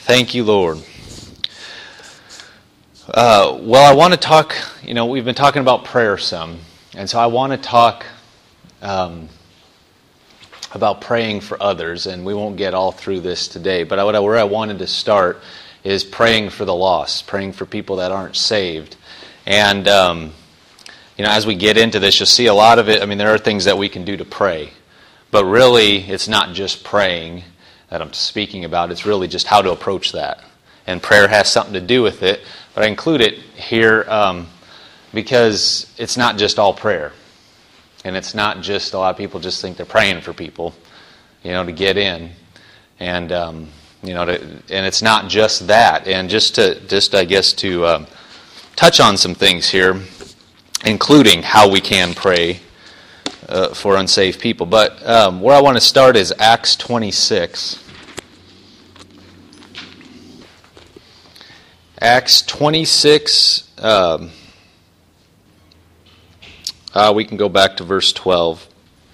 Thank you, Lord. I want to talk, we've been talking about prayer some, and so I want to talk about praying for others, and we won't get all through this today, but where I wanted to start is praying for the lost, praying for people that aren't saved. And, as we get into this, you'll see a lot of it. There are things that we can do to pray, but really it's not just praying that I'm speaking about, it's really just how to approach that. And prayer has something to do with it, but I include it here because it's not just all prayer. And it's not just, a lot of people just think they're praying for people, to get in. And, and it's not just that. And just to touch on some things here, including how we can pray for unsaved people. But where I want to start is Acts 26. Acts 26, we can go back to verse 12.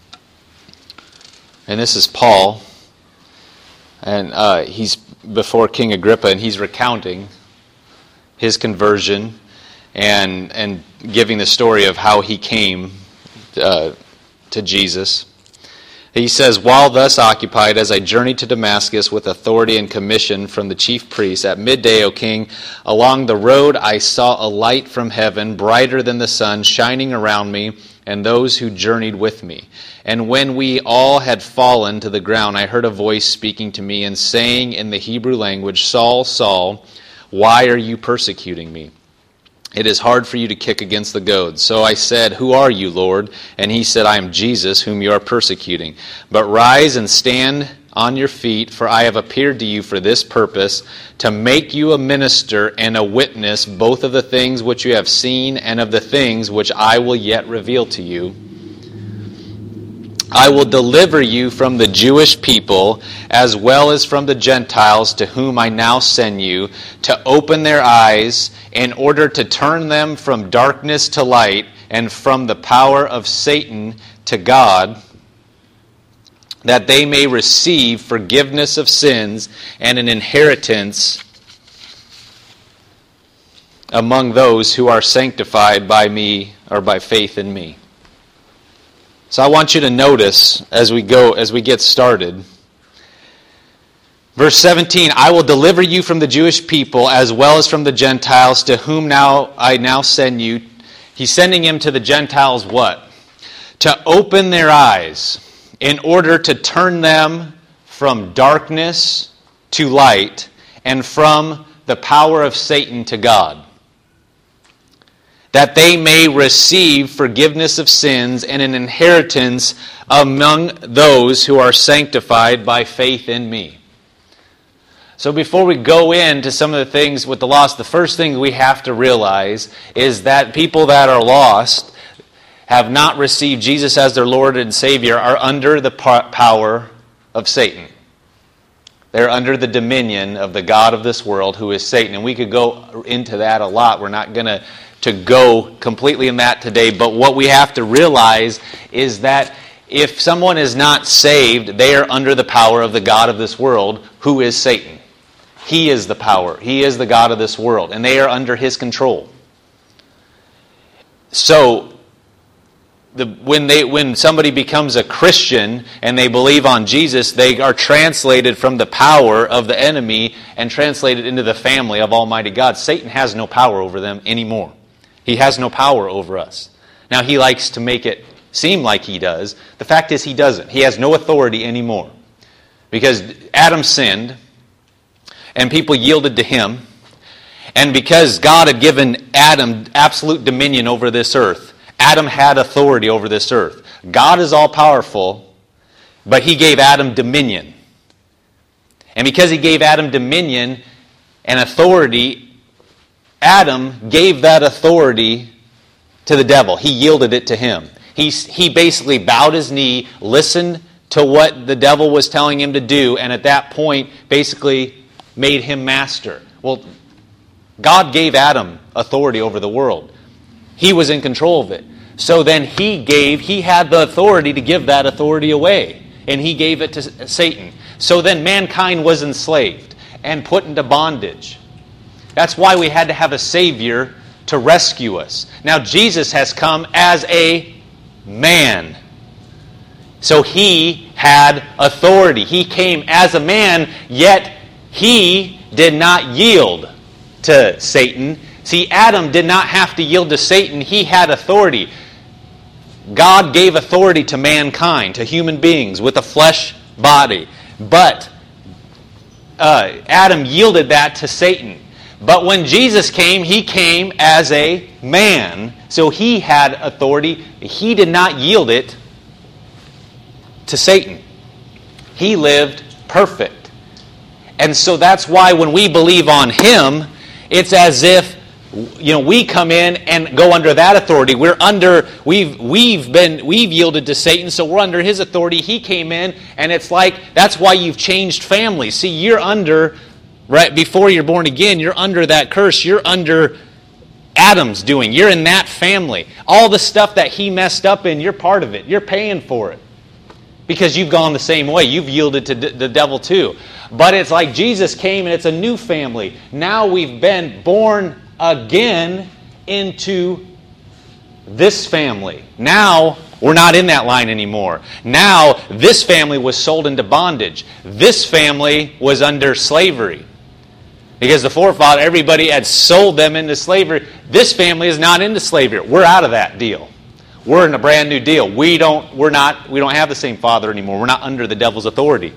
And this is Paul, and he's before King Agrippa, and he's recounting his conversion and giving the story of how he came to Jesus. He says, "While thus occupied, as I journeyed to Damascus with authority and commission from the chief priests, at midday, O king, along the road I saw a light from heaven, brighter than the sun, shining around me and those who journeyed with me. And when we all had fallen to the ground, I heard a voice speaking to me and saying in the Hebrew language, 'Saul, Saul, why are you persecuting me? It is hard for you to kick against the goads.' So I said, 'Who are you, Lord?' And he said, 'I am Jesus, whom you are persecuting. But rise and stand on your feet, for I have appeared to you for this purpose, to make you a minister and a witness both of the things which you have seen and of the things which I will yet reveal to you. I will deliver you from the Jewish people as well as from the Gentiles to whom I now send you, to open their eyes in order to turn them from darkness to light and from the power of Satan to God, that they may receive forgiveness of sins and an inheritance among those who are sanctified by me or by faith in me.'" So I want you to notice as we get started. Verse 17, "I will deliver you from the Jewish people as well as from the Gentiles to whom I now send you." He's sending him to the Gentiles what? To open their eyes in order to turn them from darkness to light and from the power of Satan to God, that they may receive forgiveness of sins and an inheritance among those who are sanctified by faith in me. So before we go into some of the things with the lost, the first thing we have to realize is that people that are lost, have not received Jesus as their Lord and Savior, are under the power of Satan. They're under the dominion of the god of this world, who is Satan. And we could go into that a lot. We're not going to go completely in that today. But what we have to realize is that if someone is not saved, they are under the power of the god of this world, who is Satan. He is the power. He is the god of this world. And they are under his control. So when somebody becomes a Christian and they believe on Jesus, they are translated from the power of the enemy and translated into the family of Almighty God. Satan has no power over them anymore. He has no power over us. Now, he likes to make it seem like he does. The fact is, he doesn't. He has no authority anymore. Because Adam sinned, and people yielded to him, and because God had given Adam absolute dominion over this earth, Adam had authority over this earth. God is all-powerful, but he gave Adam dominion. And because he gave Adam dominion and authority, Adam gave that authority to the devil. He yielded it to him. He basically bowed his knee, listened to what the devil was telling him to do, and at that point basically made him master. Well, God gave Adam authority over the world. He was in control of it. So then he had the authority to give that authority away. And he gave it to Satan. So then mankind was enslaved. and put into bondage. That's why we had to have a Savior to rescue us. Now Jesus has come as a man. So He had authority. He came as a man, yet He did not yield to Satan. See, Adam did not have to yield to Satan. He had authority. God gave authority to mankind, to human beings with a flesh body. But Adam yielded that to Satan. But when Jesus came, He came as a man. So He had authority. He did not yield it to Satan. He lived perfect. And so that's why when we believe on Him, it's as if we come in and go under that authority. We've yielded to Satan, so we're under his authority. He came in, and it's like that's why you've changed families. See, you're under, right before you're born again, you're under that curse. You're under Adam's doing. You're in that family. All the stuff that he messed up in, you're part of it. You're paying for it. Because you've gone the same way. You've yielded to the devil too. But it's like Jesus came and it's a new family. Now we've been born again into this family. Now we're not in that line anymore. Now this family was sold into bondage. This family was under slavery. Because the forefather, everybody had sold them into slavery. This family is not into slavery. We're out of that deal. We're in a brand new deal. We don't have the same father anymore. We're not under the devil's authority.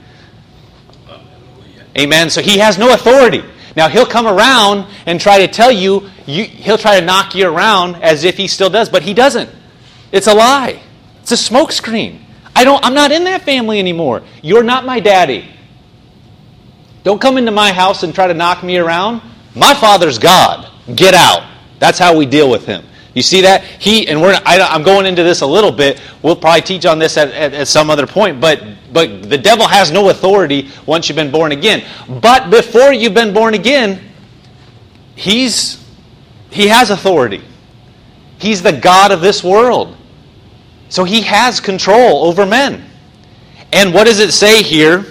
Amen. So he has no authority. Now he'll come around and try to tell you, he'll try to knock you around as if he still does, but he doesn't. It's a lie. It's a smokescreen. I'm not in that family anymore. You're not my daddy. Don't come into my house and try to knock me around. My Father's God. Get out. That's how we deal with him. You see that? I'm going into this a little bit. We'll probably teach on this at some other point. But the devil has no authority once you've been born again. But before you've been born again, he has authority. He's the God of this world. So he has control over men. And what does it say here?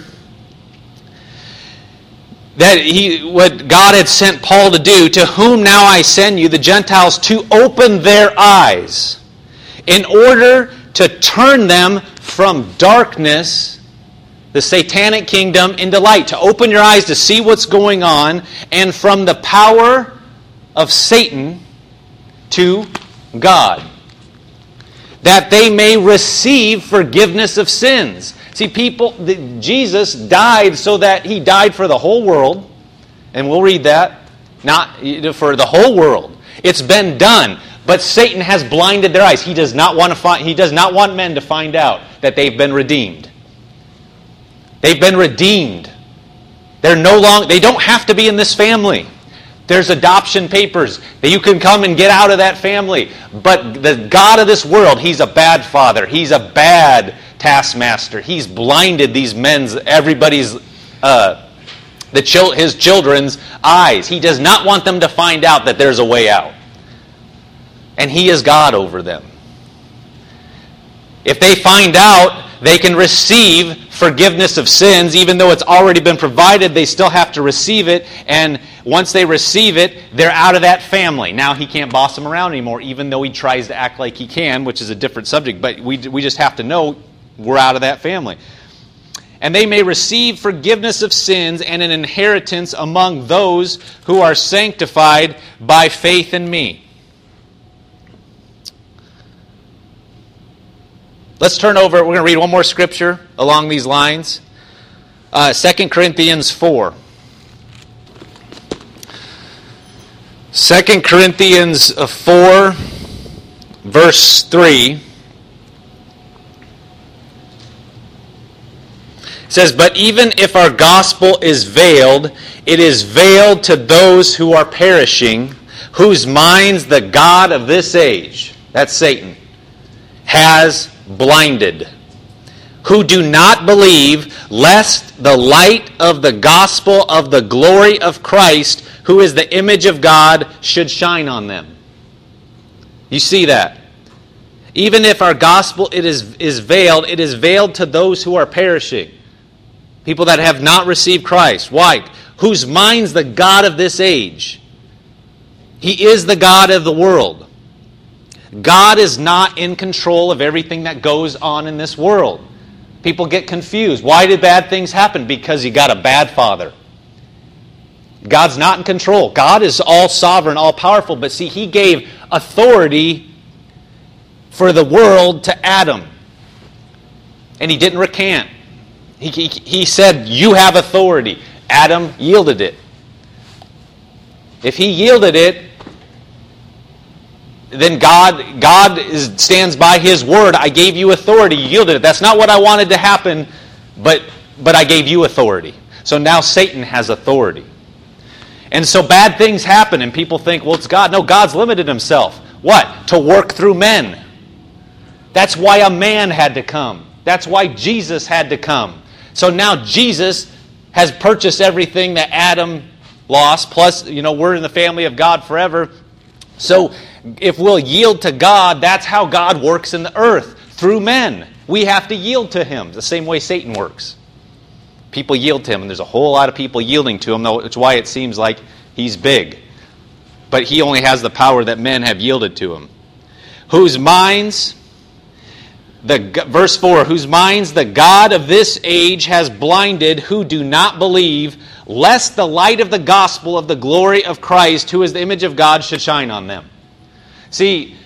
That what God had sent Paul to do, to whom now I send you, the Gentiles, to open their eyes, in order to turn them from darkness, the satanic kingdom, into light. To open your eyes to see what's going on, and from the power of Satan to God, that they may receive forgiveness of sins. See, Jesus died so that He died for the whole world, and we'll read that, not for the whole world. It's been done, but Satan has blinded their eyes. He does not want men to find out that they've been redeemed. They've been redeemed. They don't have to be in this family. There's adoption papers that you can come and get out of that family. But the God of this world, He's a bad father. He's a bad taskmaster. He's blinded these his children's eyes. He does not want them to find out that there's a way out. And He is God over them. If they find out, they can receive forgiveness of sins. Even though it's already been provided, they still have to receive it. And once they receive it, they're out of that family. Now He can't boss them around anymore, even though he tries to act like he can, which is a different subject. But we just have to know we're out of that family. And they may receive forgiveness of sins and an inheritance among those who are sanctified by faith in me. Let's turn over. We're going to read one more scripture along these lines. 2 Corinthians 4. 2 Corinthians 4, verse 3. It says, but even if our gospel is veiled, it is veiled to those who are perishing, whose minds the God of this age, that's Satan, has blinded, who do not believe, lest the light of the gospel of the glory of Christ, who is the image of God, should shine on them. You see that? Even if our gospel it is veiled to those who are perishing. People that have not received Christ. Why? Whose mind's the God of this age. He is the God of the world. God is not in control of everything that goes on in this world. People get confused. Why did bad things happen? Because you got a bad father. God's not in control. God is all sovereign, all powerful. But see, He gave authority for the world to Adam. And He didn't recant. He said, you have authority. Adam yielded it. If he yielded it, then God stands by His word. I gave you authority. You yielded it. That's not what I wanted to happen, but I gave you authority. So now Satan has authority. And so bad things happen, and people think, well, it's God. No, God's limited Himself. What? To work through men. That's why a man had to come. That's why Jesus had to come. So now Jesus has purchased everything that Adam lost. Plus, we're in the family of God forever. So if we'll yield to God, that's how God works in the earth, through men. We have to yield to Him, the same way Satan works. People yield to Him, and there's a whole lot of people yielding to Him, though it's why it seems like He's big. But He only has the power that men have yielded to Him. Whose minds... Verse 4, whose minds the God of this age has blinded, who do not believe, lest the light of the gospel of the glory of Christ, who is the image of God, should shine on them. See,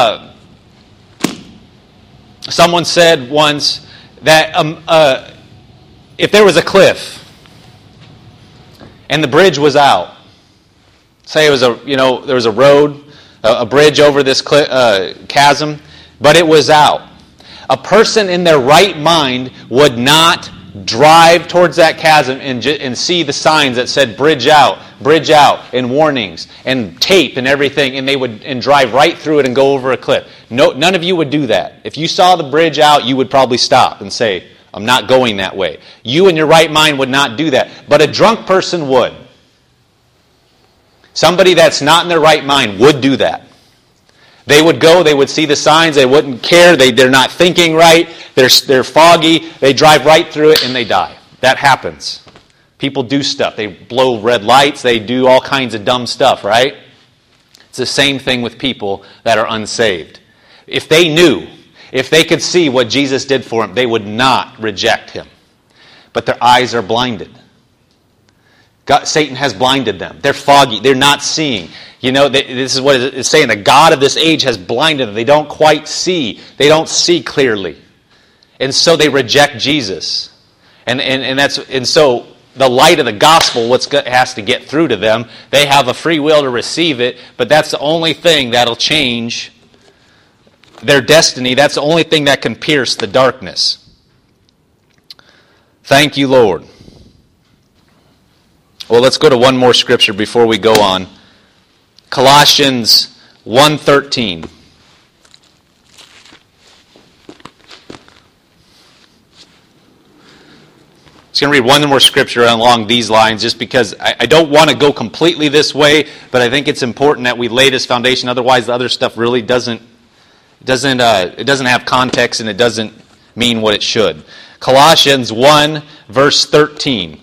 someone said once that if there was a cliff and the bridge was out, say it was there was a road, a bridge over this chasm, but it was out. A person in their right mind would not drive towards that chasm and see the signs that said bridge out, and warnings, and tape and everything, and drive right through it and go over a cliff. No, none of you would do that. If you saw the bridge out, you would probably stop and say, I'm not going that way. You in your right mind would not do that. But a drunk person would. Somebody that's not in their right mind would do that. They would go, they would see the signs, they wouldn't care, they're not thinking right, they're foggy, they drive right through it and they die. That happens. People do stuff. They blow red lights, they do all kinds of dumb stuff, right? It's the same thing with people that are unsaved. If they knew, if they could see what Jesus did for them, they would not reject Him. But their eyes are blinded. Satan has blinded them. They're foggy. They're not seeing. This is what it's saying. The God of this age has blinded them. They don't quite see. They don't see clearly. And so they reject Jesus. And so the light of the gospel has to get through to them. They have a free will to receive it, but that's the only thing that'll change their destiny. That's the only thing that can pierce the darkness. Thank you, Lord. Well, let's go to one more scripture before we go on. Colossians 1:13. I'm just going to read one more scripture along these lines just because I don't want to go completely this way, but I think it's important that we lay this foundation. Otherwise, the other stuff really doesn't have context and it doesn't mean what it should. Colossians 1, verse 13.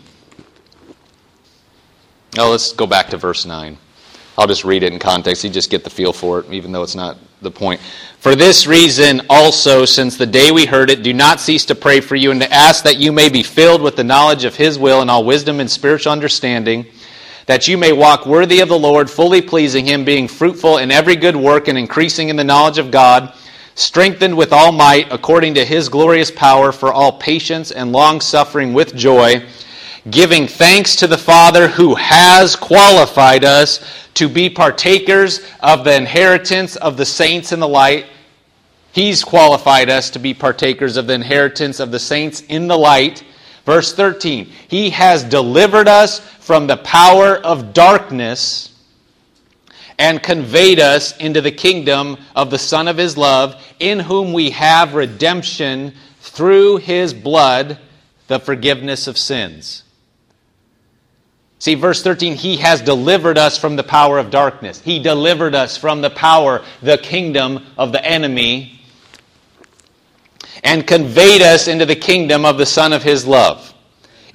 Oh, let's go back to verse 9. I'll just read it in context. You just get the feel for it, even though it's not the point. For this reason also, since the day we heard it, do not cease to pray for you and to ask that you may be filled with the knowledge of His will and all wisdom and spiritual understanding, that you may walk worthy of the Lord, fully pleasing Him, being fruitful in every good work and increasing in the knowledge of God, strengthened with all might according to His glorious power for all patience and long-suffering with joy, giving thanks to the Father who has qualified us to be partakers of the inheritance of the saints in the light. He's qualified us to be partakers of the inheritance of the saints in the light. Verse 13, He has delivered us from the power of darkness and conveyed us into the kingdom of the Son of His love, in whom we have redemption through His blood, the forgiveness of sins. See, verse 13, He has delivered us from the power of darkness. He delivered us from the power, the kingdom of the enemy, and conveyed us into the kingdom of the Son of His love,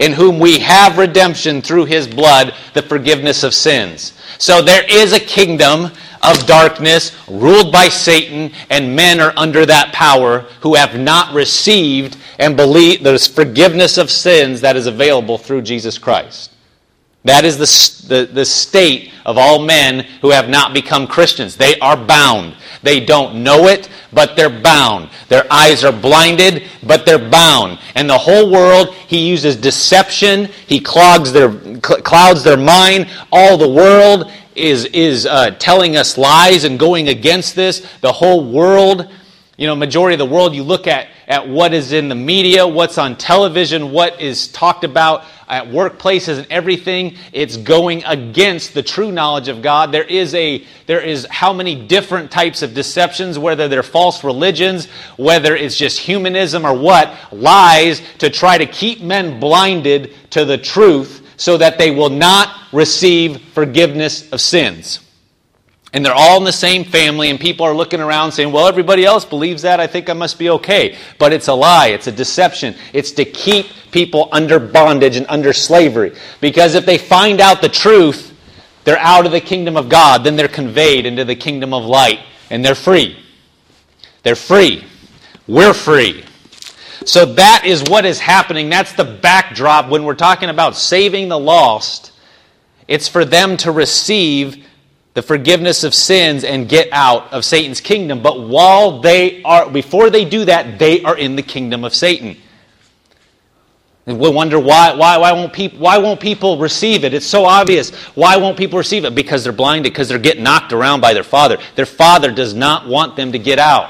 in whom we have redemption through His blood, the forgiveness of sins. So there is a kingdom of darkness ruled by Satan, and men are under that power who have not received and believe the forgiveness of sins that is available through Jesus Christ. That is the state of all men who have not become Christians. They are bound. They don't know it, but they're bound. Their eyes are blinded, but they're bound. And the whole world, he uses deception. He clouds their mind. All the world is telling us lies and going against this. The whole world, majority of the world, you look at what is in the media, what's on television, what is talked about at workplaces and everything, it's going against the true knowledge of God. There is how many different types of deceptions, whether they're false religions, whether it's just humanism or what, lies to try to keep men blinded to the truth so that they will not receive forgiveness of sins. And they're all in the same family, and people are looking around saying, well, everybody else believes that, I think I must be okay. But it's a lie, it's a deception. It's to keep people under bondage and under slavery. Because if they find out the truth, they're out of the kingdom of God, then they're conveyed into the kingdom of light, and they're free. They're free. We're free. So that is what is happening. That's the backdrop when we're talking about saving the lost. It's for them to receive the forgiveness of sins and get out of Satan's kingdom. But before they do that, they are in the kingdom of Satan. And we'll wonder why won't people receive it? It's so obvious. Why won't people receive it? Because they're blinded, because they're getting knocked around by their father. Their father does not want them to get out.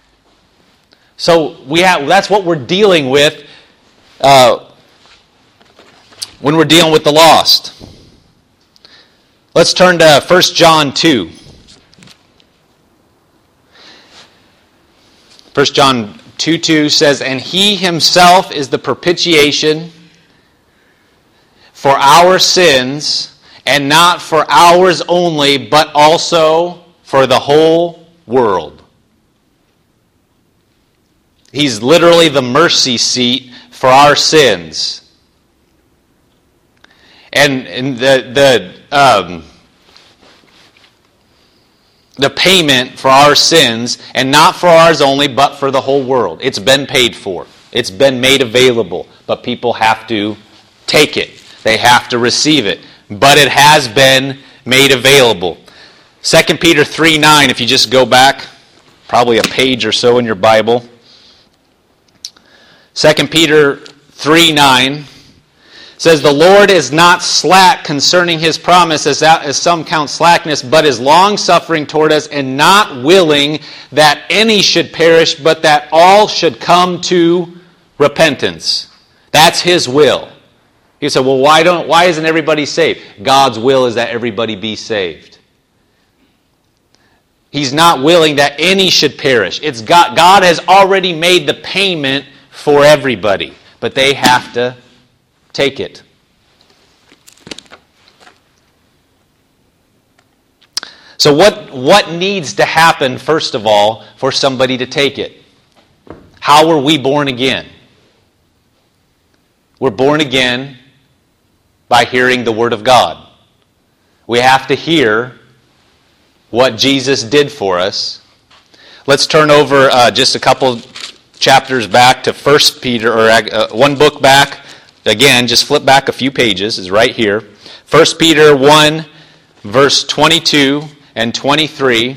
So that's what we're dealing with when we're dealing with the lost. Let's turn to 1 John 2. 1 John 2:2 says, and He Himself is the propitiation for our sins, and not for ours only, but also for the whole world. He's literally the mercy seat for our sins. And the payment for our sins, and not for ours only, but for the whole world. It's been paid for. It's been made available, but people have to take it. They have to receive it. But it has been made available. 2 Peter 3:9, if you just go back, probably a page or so in your Bible. 2 Peter 3:9 says, the Lord is not slack concerning His promise, as some count slackness, but is long-suffering toward us, and not willing that any should perish, but that all should come to repentance. That's His will. You say, well, why isn't everybody saved? God's will is that everybody be saved. He's not willing that any should perish. It's God has already made the payment for everybody, but they have to take it. So what needs to happen, first of all, for somebody to take it? How were we born again? We're born again by hearing the Word of God. We have to hear what Jesus did for us. Let's turn over just a couple chapters back to 1 Peter, or one book back. Again, just flip back a few pages. It's right here. 1 Peter 1, verse 22 and 23.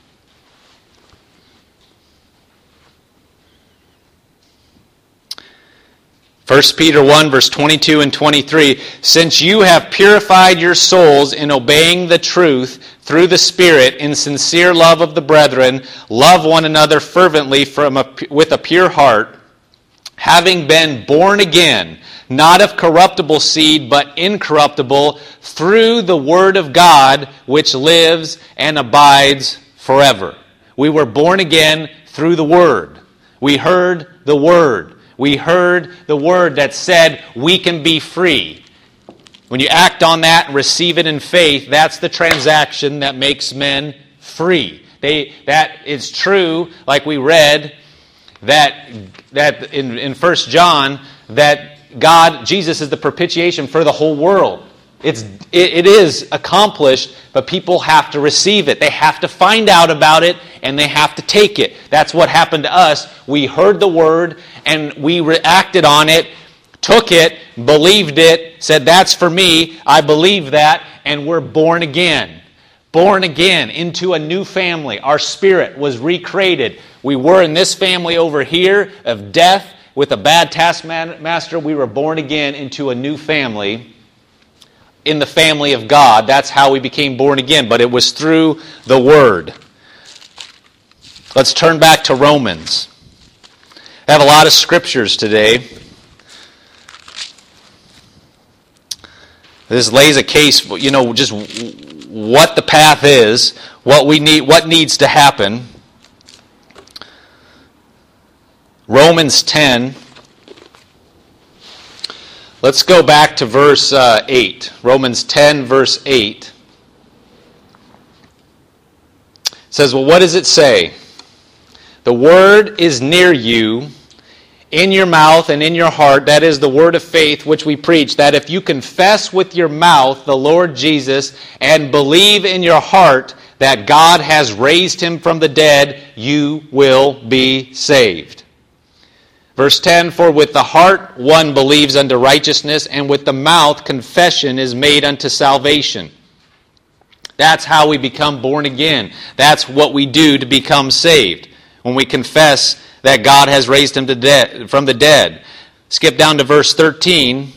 1 Peter 1, verse 22 and 23. Since you have purified your souls in obeying the truth through the Spirit in sincere love of the brethren, love one another fervently with a pure heart, having been born again, not of corruptible seed, but incorruptible, through the Word of God, which lives and abides forever. We were born again through the Word. We heard the Word. We heard the Word that said we can be free. When you act on that and receive it in faith, that's the transaction that makes men free. That is true, like we read, that in 1 John, that Jesus is the propitiation for the whole world. It is accomplished, but people have to receive it. They have to find out about it, and they have to take it. That's what happened to us. We heard the word, and we reacted on it, took it, believed it, said, that's for me, I believe that, and we're born again. Born again into a new family. Our spirit was recreated. We were in this family over here of death with a bad taskmaster. We were born again into a new family, in the family of God. That's how we became born again, but it was through the Word. Let's turn back to Romans. I have a lot of scriptures today. This lays a case, just what the path is, what we need, what needs to happen. Romans 10. Let's go back to verse 8. Romans 10, verse 8. It says, well, what does it say? The word is near you, in your mouth and in your heart. That is the word of faith which we preach, that if you confess with your mouth the Lord Jesus and believe in your heart that God has raised him from the dead, you will be saved. Verse 10, for with the heart one believes unto righteousness, and with the mouth confession is made unto salvation. That's how we become born again. That's what we do to become saved. When we confess that God has raised him from the dead. Skip down to verse 13.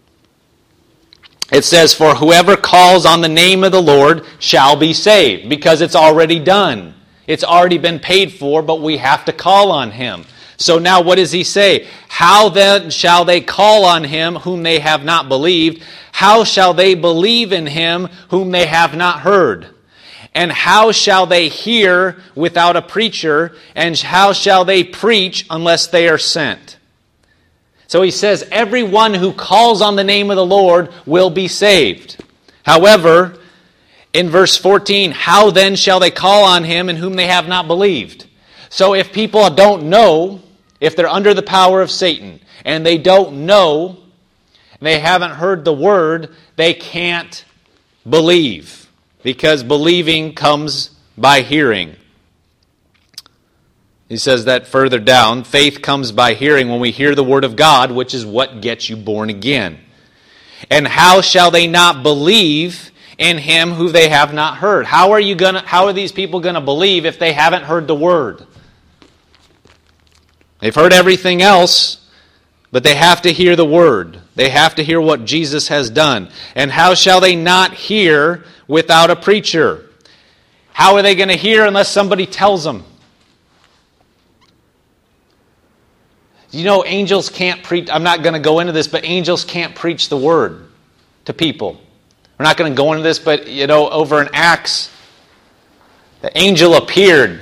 It says, for whoever calls on the name of the Lord shall be saved. Because it's already done. It's already been paid for, but we have to call on him. So now what does he say? How then shall they call on him whom they have not believed? How shall they believe in him whom they have not heard? And how shall they hear without a preacher? And how shall they preach unless they are sent? So he says, everyone who calls on the name of the Lord will be saved. However, in verse 14, how then shall they call on him in whom they have not believed? So if people don't know, if they're under the power of Satan, and they don't know, and they haven't heard the word, they can't believe. Because believing comes by hearing. He says that further down, faith comes by hearing when we hear the word of God, which is what gets you born again. And how shall they not believe in him who they have not heard? How are these people going to believe if they haven't heard the word? They've heard everything else, but they have to hear the word. They have to hear what Jesus has done. And how shall they not hear without a preacher? How are they going to hear unless somebody tells them? Angels can't preach. I'm not going to go into this, but angels can't preach the word to people. We're not going to go into this, but over in Acts, the angel appeared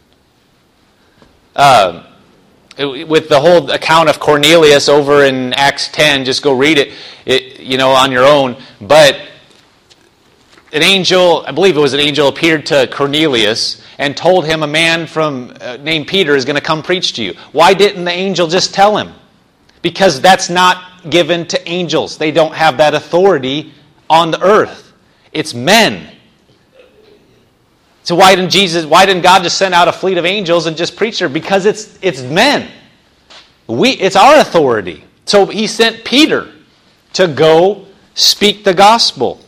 with the whole account of Cornelius over in Acts 10. Just go read it on your own. But an angel, I believe it was an angel, appeared to Cornelius and told him a man named Peter is going to come preach to you. Why didn't the angel just tell him? Because that's not given to angels. They don't have that authority on the earth. It's men. So why didn't God just send out a fleet of angels and just preach there? Because it's men. It's our authority. So he sent Peter to go speak the gospel.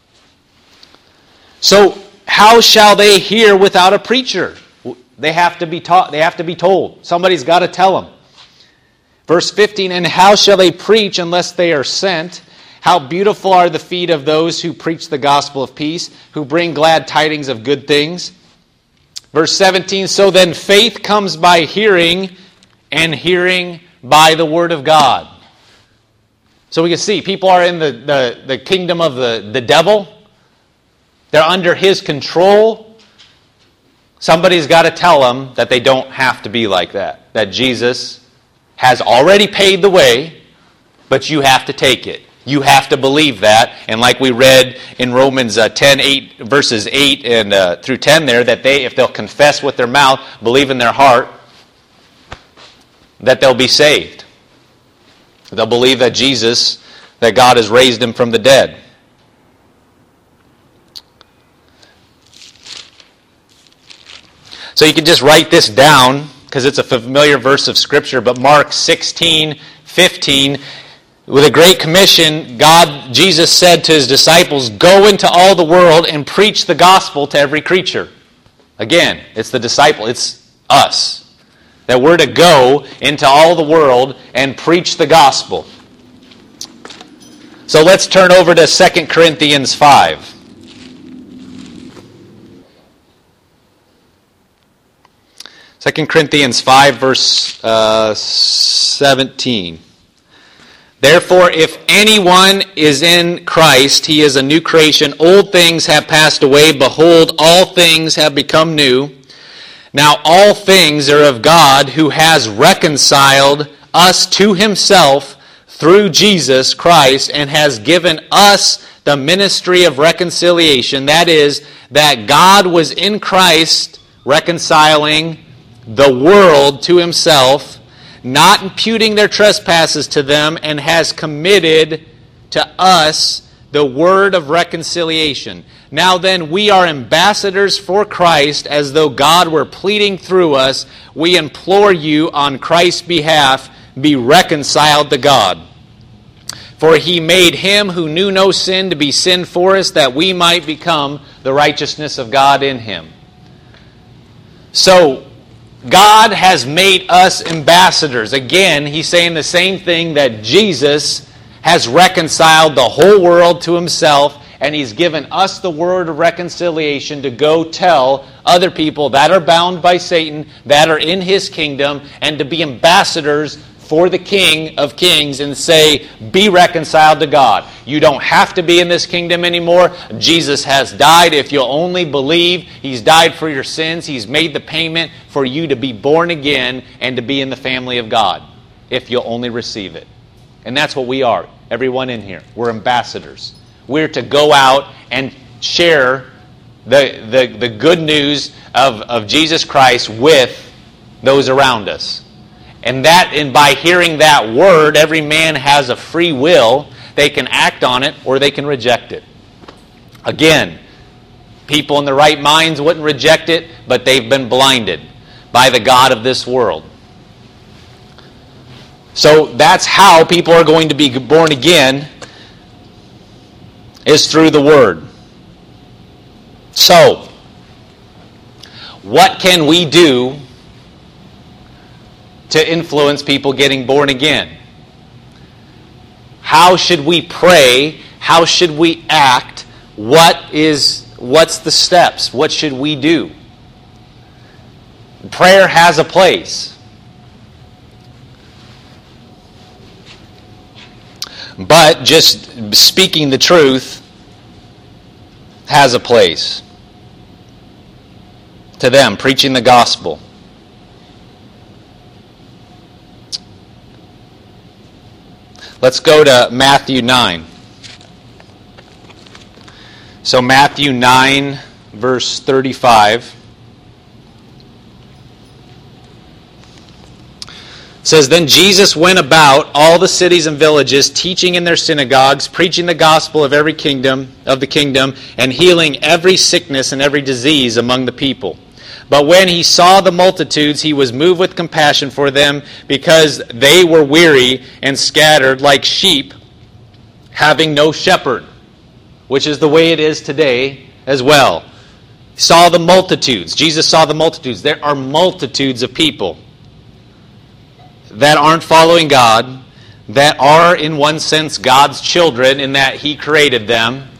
So how shall they hear without a preacher? They have to be taught. They have to be told. Somebody's got to tell them. Verse 15, and how shall they preach unless they are sent? How beautiful are the feet of those who preach the gospel of peace, who bring glad tidings of good things. Verse 17, so then faith comes by hearing, and hearing by the word of God. So we can see people are in the kingdom of the devil. They're under his control. Somebody's got to tell them that they don't have to be like that. That Jesus has already paid the way, but you have to take it. You have to believe that. And like we read in Romans 10, verses 8 and through 10 there, that if they'll confess with their mouth, believe in their heart, that they'll be saved. They'll believe that that God has raised him from the dead. So you can just write this down because it's a familiar verse of Scripture, but Mark 16:15, with a great commission, Jesus said to his disciples, "Go into all the world and preach the gospel to every creature." Again, it's the disciple, it's us. That we're to go into all the world and preach the gospel. So let's turn over to 2 Corinthians 5. 2 Corinthians 5, verse 17. "Therefore, if anyone is in Christ, he is a new creation. Old things have passed away. Behold, all things have become new. Now all things are of God, who has reconciled us to himself through Jesus Christ, and has given us the ministry of reconciliation." That is, that God was in Christ reconciling the world to himself, not imputing their trespasses to them, and has committed to us the word of reconciliation. Now then, we are ambassadors for Christ, as though God were pleading through us. We implore you on Christ's behalf, be reconciled to God. For he made him who knew no sin to be sin for us, that we might become the righteousness of God in him. So, God has made us ambassadors. Again, he's saying the same thing, that Jesus has reconciled the whole world to himself, and he's given us the word of reconciliation to go tell other people that are bound by Satan, that are in his kingdom, and to be ambassadors for the King of Kings and say, be reconciled to God. You don't have to be in this kingdom anymore. Jesus has died. If you'll only believe, he's died for your sins. He's made the payment for you to be born again and to be in the family of God, if you'll only receive it. And that's what we are, everyone in here. We're ambassadors. We're to go out and share the good news of Jesus Christ with those around us. And by hearing that word, every man has a free will. They can act on it or they can reject it. Again, people in their right minds wouldn't reject it, but they've been blinded by the god of this world. So that's how people are going to be born again, is through the word. So, what can we do to influence people getting born again? How should we pray? How should we act? What's the steps? What should we do? Prayer has a place. But just speaking the truth has a place. To them, preaching the gospel. Let's go to Matthew 9. So Matthew 9, verse 35. Says, "Then Jesus went about all the cities and villages, teaching in their synagogues, preaching the gospel of the kingdom, and healing every sickness and every disease among the people. But when he saw the multitudes, he was moved with compassion for them, because they were weary and scattered like sheep, having no shepherd," which is the way it is today as well. Saw the multitudes. Jesus saw the multitudes. There are multitudes of people that aren't following God, that are in one sense God's children in that he created them,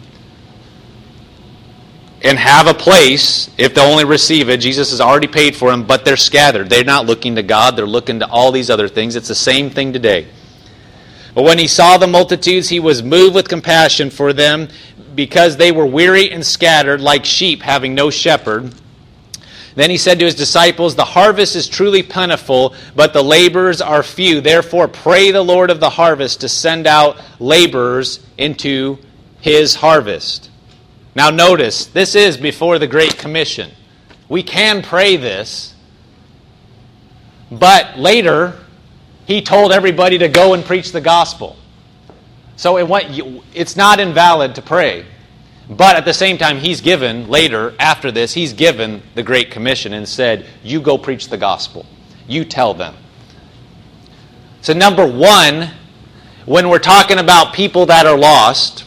and have a place if they'll only receive it. Jesus has already paid for them, but they're scattered. They're not looking to God. They're looking to all these other things. It's the same thing today. But when he saw the multitudes, he was moved with compassion for them, because they were weary and scattered like sheep having no shepherd. Then he said to his disciples, "The harvest is truly plentiful, but the laborers are few. Therefore pray the Lord of the harvest to send out laborers into his harvest." Now notice, this is before the Great Commission. We can pray this, but later He told everybody to go and preach the gospel. So it's not invalid to pray. But at the same time, he's given, later, after this, he's given the Great Commission and said, you go preach the gospel. You tell them. So number one, when we're talking about people that are lost,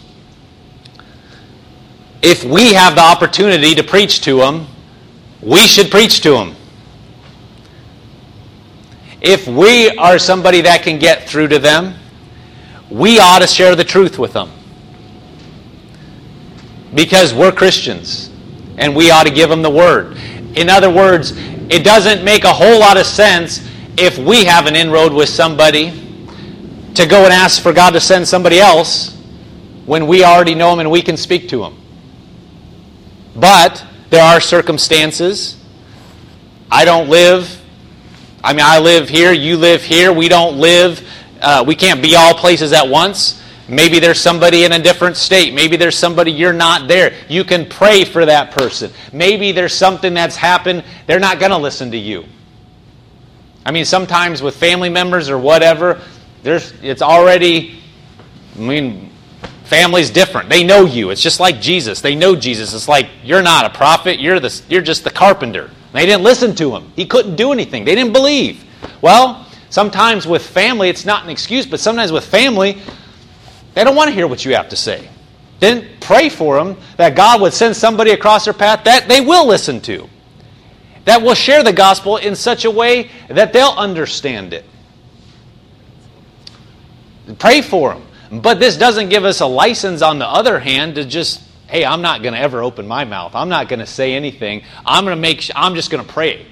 if we have the opportunity to preach to them, we should preach to them. If we are somebody that can get through to them, we ought to share the truth with them. Because we're Christians, and we ought to give them the Word. In other words, it doesn't make a whole lot of sense if we have an inroad with somebody to go and ask for God to send somebody else when we already know them and we can speak to them. But there are circumstances. I live here, you live here, we can't be all places at once. Maybe there's somebody in a different state. Maybe there's somebody you're not there. You can pray for that person. Maybe there's something that's happened. They're not going to listen to you. Sometimes with family members or whatever, family's different. They know you. It's just like Jesus. They know Jesus. It's like, you're not a prophet. You're just the carpenter. They didn't listen to him. He couldn't do anything. They didn't believe. Well, sometimes with family, it's not an excuse, but sometimes with family, they don't want to hear what you have to say. Then pray for them that God would send somebody across their path that they will listen to, that will share the gospel in such a way that they'll understand it. Pray for them. But this doesn't give us a license, on the other hand, to just, hey, I'm not going to ever open my mouth. I'm not going to say anything. I'm just going to pray.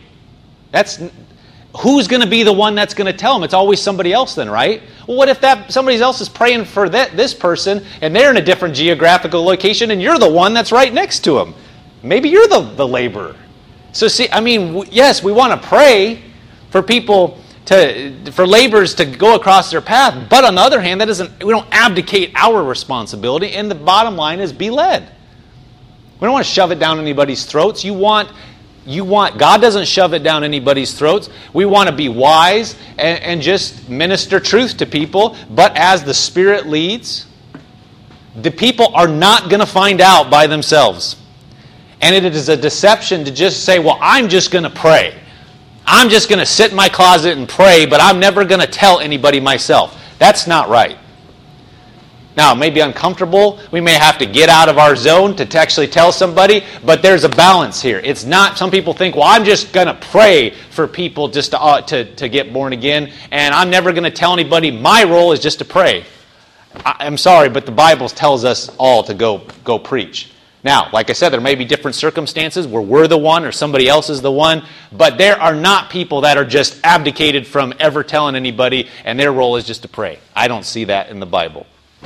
Who's going to be the one that's going to tell them? It's always somebody else then, right? Well, what if somebody else is praying for this person and they're in a different geographical location and you're the one that's right next to them? Maybe you're the laborer. So yes, we want to pray for people, for laborers to go across their path, but on the other hand, we don't abdicate our responsibility, and the bottom line is be led. We don't want to shove it down anybody's throats. God doesn't shove it down anybody's throats. We want to be wise and just minister truth to people. But as the Spirit leads, the people are not going to find out by themselves. And it is a deception to just say, well, I'm just going to pray. I'm just going to sit in my closet and pray, but I'm never going to tell anybody myself. That's not right. Now, it may be uncomfortable. We may have to get out of our zone to actually tell somebody, but there's a balance here. It's not, some people think, well, I'm just going to pray for people just to get born again, and I'm never going to tell anybody. My role is just to pray. I'm sorry, but the Bible tells us all to go preach. Now, like I said, there may be different circumstances where we're the one or somebody else is the one, but there are not people that are just abdicated from ever telling anybody, and their role is just to pray. I don't see that in the Bible.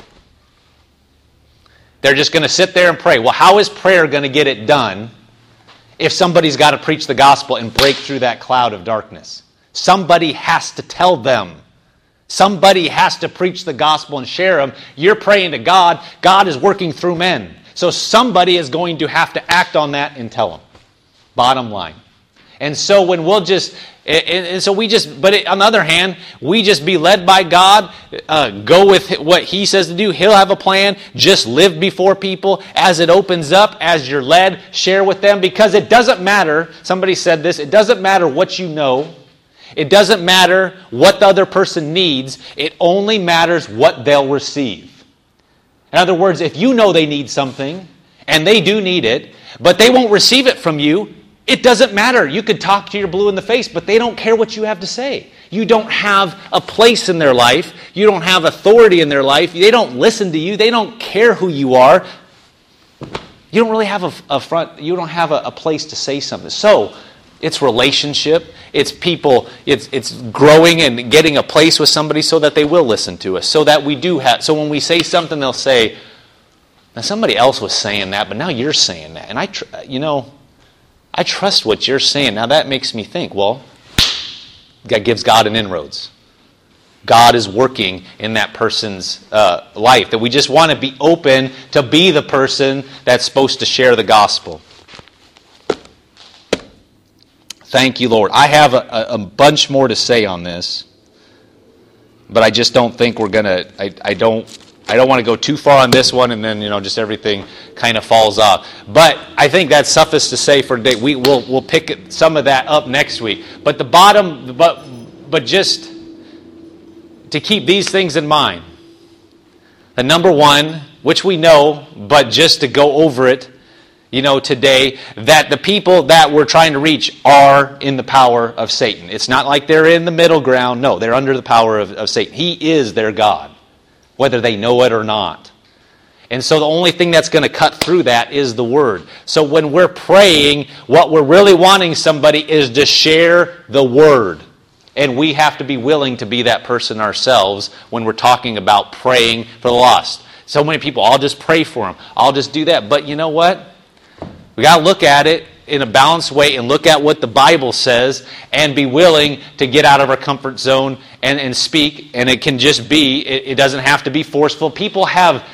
They're just going to sit there and pray. Well, how is prayer going to get it done if somebody's got to preach the gospel and break through that cloud of darkness? Somebody has to tell them. Somebody has to preach the gospel and share them. You're praying to God. God is working through men. So somebody is going to have to act on that and tell them. Bottom line. And so when but on the other hand, we just be led by God, go with what He says to do. He'll have a plan. Just live before people. As it opens up, as you're led, share with them. Because it doesn't matter, somebody said this, it doesn't matter what you know. It doesn't matter what the other person needs. It only matters what they'll receive. In other words, if you know they need something, and they do need it, but they won't receive it from you, it doesn't matter. You could talk to your blue in the face, but they don't care what you have to say. You don't have a place in their life. You don't have authority in their life. They don't listen to you. They don't care who you are. You don't really have you don't have a place to say something. So, it's relationship. It's people. It's growing and getting a place with somebody so that they will listen to us. So that we do have. So when we say something, they'll say, "Now somebody else was saying that, but now you're saying that." And I trust what you're saying. Now that makes me think, well, that gives God an inroads. God is working in that person's life. That we just want to be open to be the person that's supposed to share the gospel. Thank you, Lord. I have a bunch more to say on this. But I just don't think we're going to, I don't want to go too far on this one and then, just everything kind of falls off. But I think that's suffice to say for today. We'll pick some of that up next week. But but just to keep these things in mind. The number one, which we know, but just to go over it, today, that the people that we're trying to reach are in the power of Satan. It's not like they're in the middle ground. No, they're under the power of Satan. He is their God, whether they know it or not. And so the only thing that's going to cut through that is the Word. So when we're praying, what we're really wanting somebody is to share the Word. And we have to be willing to be that person ourselves when we're talking about praying for the lost. So many people, I'll just pray for them. I'll just do that. But you know what? We got to look at it in a balanced way and look at what the Bible says and be willing to get out of our comfort zone and speak. And it can just be, it doesn't have to be forceful. People have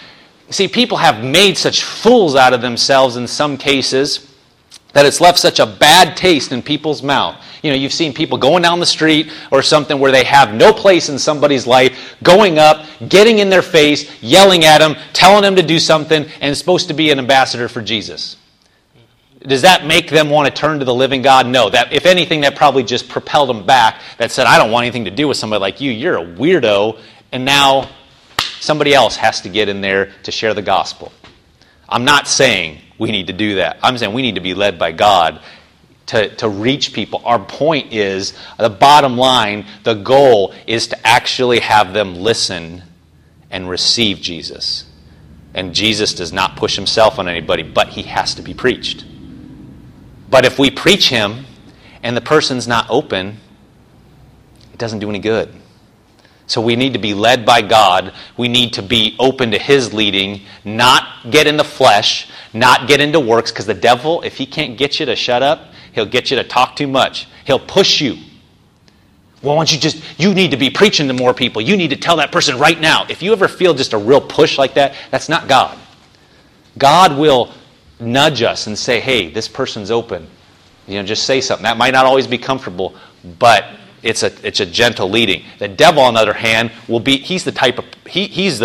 made such fools out of themselves in some cases that it's left such a bad taste in people's mouth. You've seen people going down the street or something where they have no place in somebody's life, going up, getting in their face, yelling at them, telling them to do something, and it's supposed to be an ambassador for Jesus. Does that make them want to turn to the living God? No. That, if anything, that probably just propelled them back. That said, I don't want anything to do with somebody like you. You're a weirdo. And now somebody else has to get in there to share the gospel. I'm not saying we need to do that. I'm saying we need to be led by God to reach people. Our point is, the bottom line, the goal is to actually have them listen and receive Jesus. And Jesus does not push himself on anybody, but he has to be preached. But if we preach him and the person's not open, it doesn't do any good. So we need to be led by God. We need to be open to his leading, not get in the flesh, not get into works, because the devil, if he can't get you to shut up, he'll get you to talk too much. He'll push you. Well, why don't you need to be preaching to more people. You need to tell that person right now. If you ever feel just a real push like that, that's not God. God will nudge us and say, hey, this person's open. Just say something. That might not always be comfortable, but it's a gentle leading. The devil, on the other hand, he's the type of he's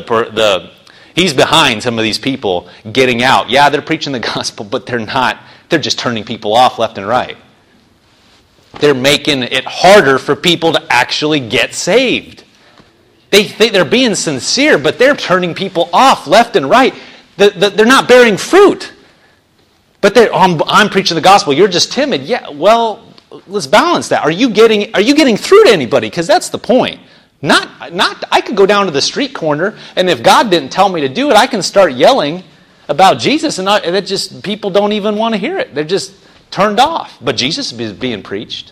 behind some of these people getting out. Yeah, they're preaching the gospel, but they're not. They're just turning people off left and right. They're making it harder for people to actually get saved. They think they're being sincere, but they're turning people off left and right. They're not bearing fruit. But I'm preaching the gospel. You're just timid. Yeah, well, let's balance that. Are you getting through to anybody? Because that's the point. Not. I could go down to the street corner, and if God didn't tell me to do it, I can start yelling about Jesus, and it just people don't even want to hear it. They're just turned off. But Jesus is being preached.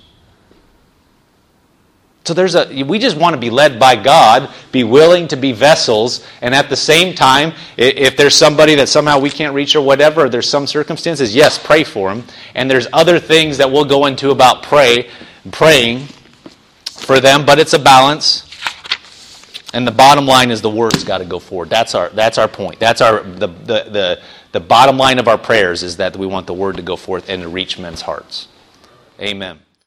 So we just want to be led by God, be willing to be vessels, and at the same time, if there's somebody that somehow we can't reach or whatever, or there's some circumstances, yes, pray for them. And there's other things that we'll go into about praying for them, but it's a balance. And the bottom line is the Word's got to go forward. That's our point. That's the bottom line of our prayers is that we want the Word to go forth and to reach men's hearts. Amen.